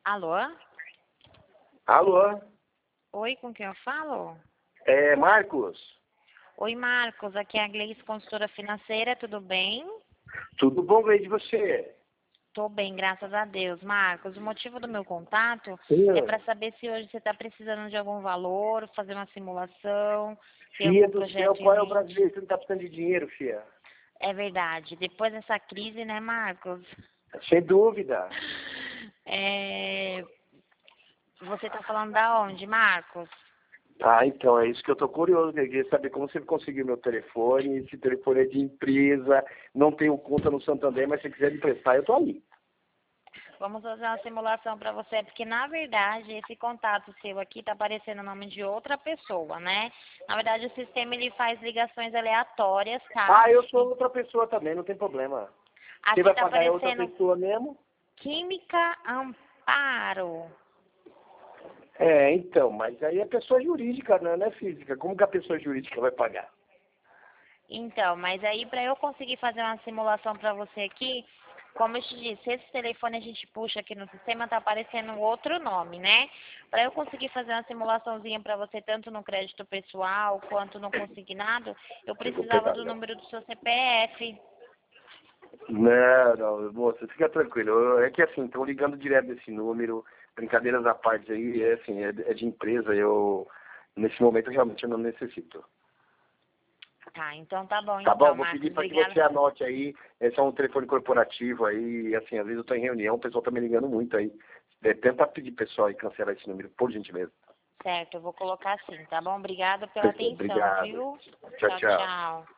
Alô? Alô? Oi, com quem eu falo? É Marcos? Oi, Marcos, aqui é a Gleice, consultora financeira, tudo bem? Tudo bom, Gleide, de você? Tô bem, graças a Deus. Marcos, o motivo do meu contato é Sim. para saber se hoje você está precisando de algum valor, fazer uma simulação, ter Fia algum do céu, projeto em qual é o mente. brasileiro? Você não tá precisando de dinheiro, fia? É verdade. Depois dessa crise, né, Marcos? Sem dúvida. É, Você está falando da onde, Marcos? Ah, então, é isso que eu tô curioso, né? Queria saber como você conseguiu meu telefone, esse telefone é de empresa, não tenho conta no Santander, mas se quiser me emprestar, eu tô ali. Vamos fazer uma simulação para você, porque na verdade esse contato seu aqui está aparecendo o nome de outra pessoa, né? Na verdade o sistema ele faz ligações aleatórias, tá? Ah, eu sou outra pessoa também, não tem problema. Quem Aqui vai está pagar é outra aparecendo pessoa mesmo? Química Amparo. É, então, mas aí é pessoa jurídica, não é física. Como que a pessoa jurídica vai pagar? Então, mas aí para eu conseguir fazer uma simulação para você aqui, como eu te disse, esse telefone a gente puxa aqui no sistema, tá aparecendo outro nome, né? Para eu conseguir fazer uma simulaçãozinha para você, tanto no crédito pessoal quanto no consignado, eu Chegou precisava do pesadão. número do seu CPF. Não, moça, fica tranquilo. É que assim, estão ligando direto desse número, brincadeiras à parte aí, é assim, é de empresa, nesse momento realmente eu não necessito. Tá, então tá bom Tá bom? então, Vou pedir Marcos, para que obrigada. você anote aí, esse é um telefone corporativo aí, assim, às vezes eu estou em reunião, o pessoal tá me ligando muito aí. Tenta pedir pessoal aí cancelar esse número, por gentileza. Certo, eu vou colocar assim, tá bom? Obrigada pela Perfeito, atenção, obrigado. viu? Tchau, Tchau, tchau. tchau.